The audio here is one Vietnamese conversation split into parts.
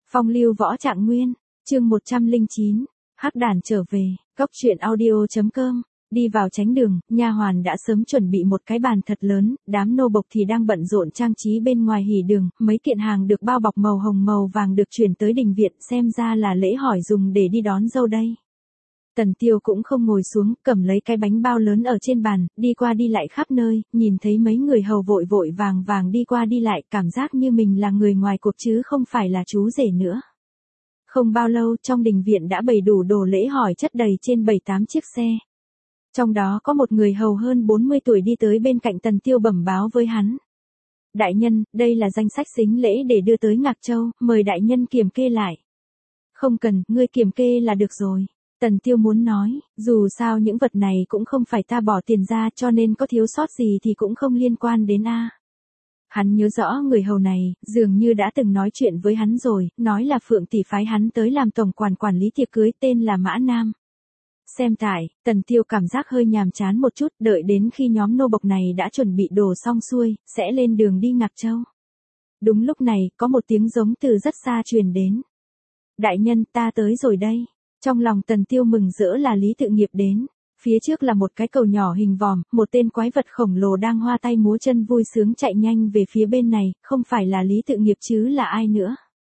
Phong lưu võ trạng nguyên, chương 109, Hắc đàn trở về, Góc truyện audio.com. Đi vào tránh đường, nha hoàn đã sớm chuẩn bị một cái bàn thật lớn, đám nô bộc thì đang bận rộn trang trí bên ngoài hỉ đường, mấy kiện hàng được bao bọc màu hồng màu vàng được chuyển tới đình viện, xem ra là lễ hỏi dùng để đi đón dâu đây. Tần Tiêu cũng không ngồi xuống, cầm lấy cái bánh bao lớn ở trên bàn, đi qua đi lại khắp nơi, nhìn thấy mấy người hầu vội vội vàng vàng đi qua đi lại, cảm giác như mình là người ngoài cuộc chứ không phải là chú rể nữa. Không bao lâu, trong đình viện đã bày đủ đồ lễ hỏi chất đầy trên 7-8 chiếc xe. Trong đó có một người hầu hơn 40 tuổi đi tới bên cạnh Tần Tiêu bẩm báo với hắn. Đại nhân, đây là danh sách sính lễ để đưa tới Ngạc Châu, mời đại nhân kiểm kê lại. Không cần, ngươi kiểm kê là được rồi. Tần Tiêu muốn nói, dù sao những vật này cũng không phải ta bỏ tiền ra cho nên có thiếu sót gì thì cũng không liên quan đến a. Hắn nhớ rõ người hầu này, dường như đã từng nói chuyện với hắn rồi, nói là Phượng tỷ phái hắn tới làm tổng quản lý tiệc cưới tên là Mã Nam. Xem tại, Tần Tiêu cảm giác hơi nhàm chán một chút, đợi đến khi nhóm nô bộc này đã chuẩn bị đồ xong xuôi, sẽ lên đường đi Ngạc Châu. Đúng lúc này, có một tiếng giống từ rất xa truyền đến. Đại nhân, ta tới rồi đây. Trong lòng Tần Tiêu mừng rỡ là Lý Tự Nghiệp đến. Phía trước là một cái cầu nhỏ hình vòm, một tên quái vật khổng lồ đang hoa tay múa chân vui sướng chạy nhanh về phía bên này, không phải là Lý Tự Nghiệp chứ là ai nữa.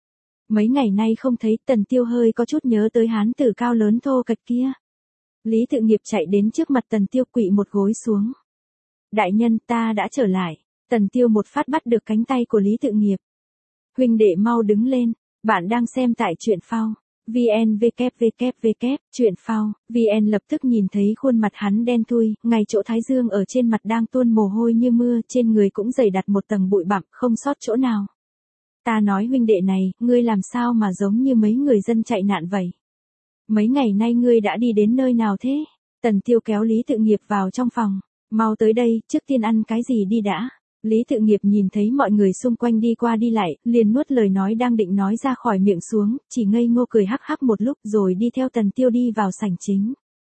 Mấy ngày nay không thấy, Tần Tiêu hơi có chút nhớ tới hán tử cao lớn thô kệch kia. Lý Tự Nghiệp chạy đến trước mặt Tần Tiêu quỵ một gối xuống. Đại nhân, ta đã trở lại. Tần Tiêu một phát bắt được cánh tay của Lý Tự Nghiệp. Huynh đệ mau đứng lên, bạn đang xem tại truyện phao. VN www, truyện phao, VN lập tức nhìn thấy khuôn mặt hắn đen thui, ngay chỗ thái dương ở trên mặt đang tuôn mồ hôi như mưa, trên người cũng dày đặt một tầng bụi bặm, không sót chỗ nào. Ta nói huynh đệ này, ngươi làm sao mà giống như mấy người dân chạy nạn vậy? Mấy ngày nay ngươi đã đi đến nơi nào thế? Tần Tiêu kéo Lý Tự Nghiệp vào trong phòng, mau tới đây, trước tiên ăn cái gì đi đã. Lý Tự Nghiệp nhìn thấy mọi người xung quanh đi qua đi lại, liền nuốt lời nói đang định nói ra khỏi miệng xuống, chỉ ngây ngô cười hắc hắc một lúc rồi đi theo Tần Tiêu đi vào sảnh chính.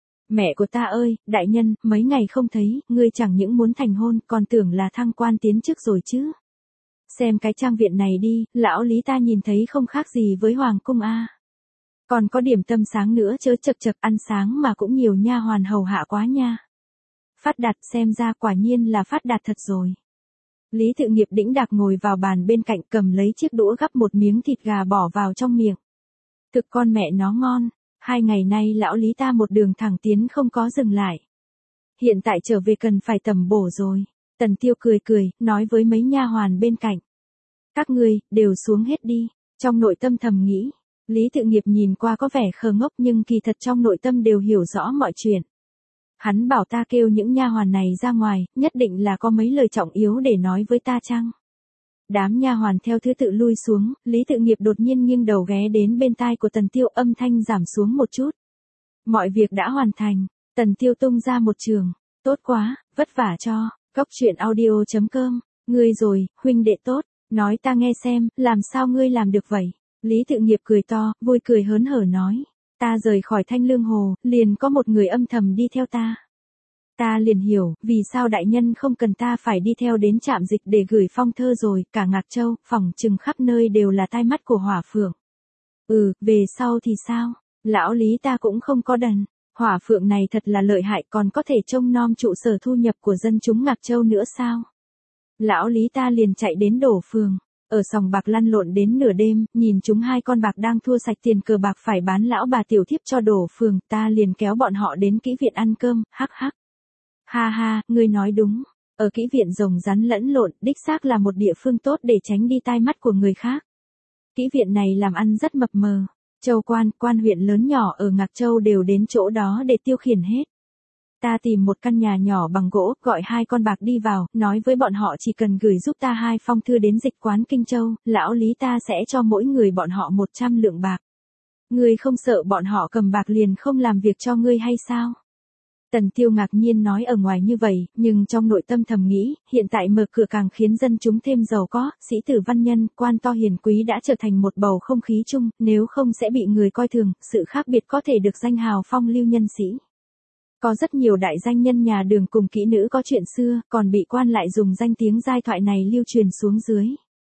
Mẹ của ta ơi, đại nhân, mấy ngày không thấy, ngươi chẳng những muốn thành hôn, còn tưởng là thăng quan tiến chức rồi chứ. Xem cái trang viện này đi, lão Lý ta nhìn thấy không khác gì với hoàng cung a. Còn có điểm tâm sáng nữa chớ chật chật, ăn sáng mà cũng nhiều nha hoàn hầu hạ quá nha. Phát đạt, xem ra quả nhiên là phát đạt thật rồi. Lý Tự Nghiệp đĩnh đạc ngồi vào bàn bên cạnh, cầm lấy chiếc đũa gắp một miếng thịt gà bỏ vào trong miệng. Thực con mẹ nó ngon, 2 ngày nay lão Lý ta một đường thẳng tiến không có dừng lại. Hiện tại trở về cần phải tầm bổ rồi. Tần Tiêu cười cười, nói với mấy nha hoàn bên cạnh. Các ngươi, đều xuống hết đi. Trong nội tâm thầm nghĩ, Lý Tự Nghiệp nhìn qua có vẻ khờ ngốc nhưng kỳ thật trong nội tâm đều hiểu rõ mọi chuyện. Hắn bảo ta kêu những nha hoàn này ra ngoài, nhất định là có mấy lời trọng yếu để nói với ta chăng? Đám nha hoàn theo thứ tự lui xuống, Lý Tự Nghiệp đột nhiên nghiêng đầu ghé đến bên tai của Tần Tiêu, âm thanh giảm xuống một chút. Mọi việc đã hoàn thành, Tần Tiêu tung ra một trường, tốt quá, vất vả cho, Góc truyện audio.com, ngươi rồi, huynh đệ tốt, nói ta nghe xem, làm sao ngươi làm được vậy? Lý Tự Nghiệp cười to, vui cười hớn hở nói. Ta rời khỏi Thanh Lương Hồ, liền có một người âm thầm đi theo ta. Ta liền hiểu, vì sao đại nhân không cần ta phải đi theo đến trạm dịch để gửi phong thơ rồi, cả Ngạc Châu, phỏng chừng khắp nơi đều là tai mắt của Hỏa Phượng. Về sau thì sao? Lão Lý ta cũng không có đần. Hỏa Phượng này thật là lợi hại, còn có thể trông nom trụ sở thu nhập của dân chúng Ngạc Châu nữa sao? Lão Lý ta liền chạy đến Đổ Phường. Ở sòng bạc lăn lộn đến nửa đêm, nhìn chúng 2 con bạc đang thua sạch tiền cờ bạc phải bán lão bà tiểu thiếp cho Đổ Phường, ta liền kéo bọn họ đến kỹ viện ăn cơm, hắc hắc. Ha ha, ngươi nói đúng, ở kỹ viện rồng rắn lẫn lộn, đích xác là một địa phương tốt để tránh đi tai mắt của người khác. Kỹ viện này làm ăn rất mập mờ, châu quan huyện lớn nhỏ ở Ngạc Châu đều đến chỗ đó để tiêu khiển hết. Ta tìm một căn nhà nhỏ bằng gỗ, gọi 2 con bạc đi vào, nói với bọn họ chỉ cần gửi giúp ta 2 phong thư đến dịch quán Kinh Châu, lão Lý ta sẽ cho mỗi người bọn họ 100 lượng bạc. Ngươi không sợ bọn họ cầm bạc liền không làm việc cho ngươi hay sao? Tần Tiêu ngạc nhiên nói ở ngoài như vậy, nhưng trong nội tâm thầm nghĩ, hiện tại mở cửa càng khiến dân chúng thêm giàu có, sĩ tử văn nhân, quan to hiền quý đã trở thành một bầu không khí chung, nếu không sẽ bị người coi thường, sự khác biệt có thể được danh hào phong lưu nhân sĩ. Có rất nhiều đại danh nhân nhà Đường cùng kỹ nữ có chuyện xưa, còn bị quan lại dùng danh tiếng giai thoại này lưu truyền xuống dưới.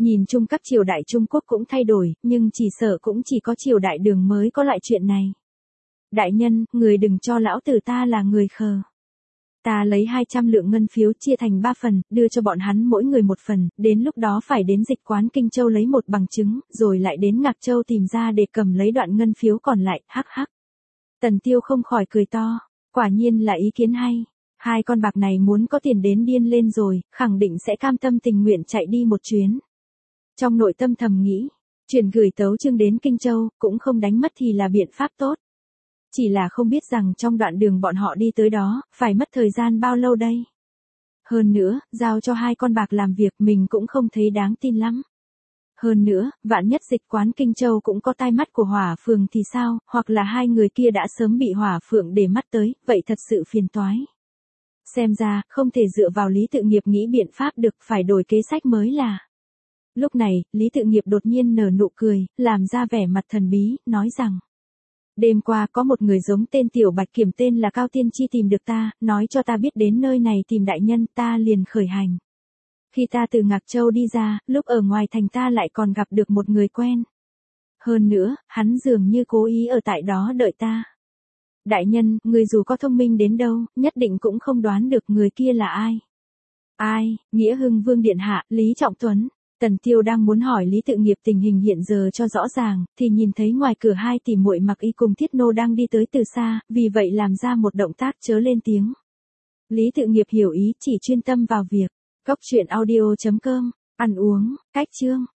Nhìn chung các triều đại Trung Quốc cũng thay đổi, nhưng chỉ sợ cũng chỉ có triều đại Đường mới có loại chuyện này. Đại nhân, người đừng cho lão tử ta là người khờ. Ta lấy 200 lượng ngân phiếu chia thành 3 phần, đưa cho bọn hắn mỗi người một phần, đến lúc đó phải đến dịch quán Kinh Châu lấy một bằng chứng, rồi lại đến Ngạc Châu tìm ra để cầm lấy đoạn ngân phiếu còn lại, hắc hắc. Tần Tiêu không khỏi cười to, quả nhiên là ý kiến hay. Hai con bạc này muốn có tiền đến điên lên rồi, khẳng định sẽ cam tâm tình nguyện chạy đi một chuyến. Trong nội tâm thầm nghĩ, chuyển gửi tấu chương đến Kinh Châu, cũng không đánh mất thì là biện pháp tốt. Chỉ là không biết rằng trong đoạn đường bọn họ đi tới đó, phải mất thời gian bao lâu đây. Hơn nữa, giao cho hai con bạc làm việc mình cũng không thấy đáng tin lắm. Hơn nữa, vạn nhất dịch quán Kinh Châu cũng có tai mắt của Hỏa Phượng thì sao, hoặc là hai người kia đã sớm bị Hỏa Phượng để mắt tới, vậy thật sự phiền toái. Xem ra, không thể dựa vào Lý Tự Nghiệp nghĩ biện pháp được, phải đổi kế sách mới là. Lúc này, Lý Tự Nghiệp đột nhiên nở nụ cười, làm ra vẻ mặt thần bí, nói rằng. Đêm qua có một người giống tên Tiểu Bạch Kiểm tên là Cao Tiên Chi tìm được ta, nói cho ta biết đến nơi này tìm đại nhân, ta liền khởi hành. Khi ta từ Ngạc Châu đi ra, lúc ở ngoài thành ta lại còn gặp được một người quen. Hơn nữa, hắn dường như cố ý ở tại đó đợi ta. Đại nhân, người dù có thông minh đến đâu, nhất định cũng không đoán được người kia là ai. Ai, Nghĩa Hưng Vương Điện Hạ, Lý Trọng Tuấn. Tần Tiêu đang muốn hỏi Lý Tự Nghiệp tình hình hiện giờ cho rõ ràng, thì nhìn thấy ngoài cửa hai tỷ muội Mặc Y cùng Thiết Nô đang đi tới từ xa, vì vậy làm ra một động tác chớ lên tiếng. Lý Tự Nghiệp hiểu ý, chỉ chuyên tâm vào việc. Cốc truyện audio.com, ăn uống, cách chương.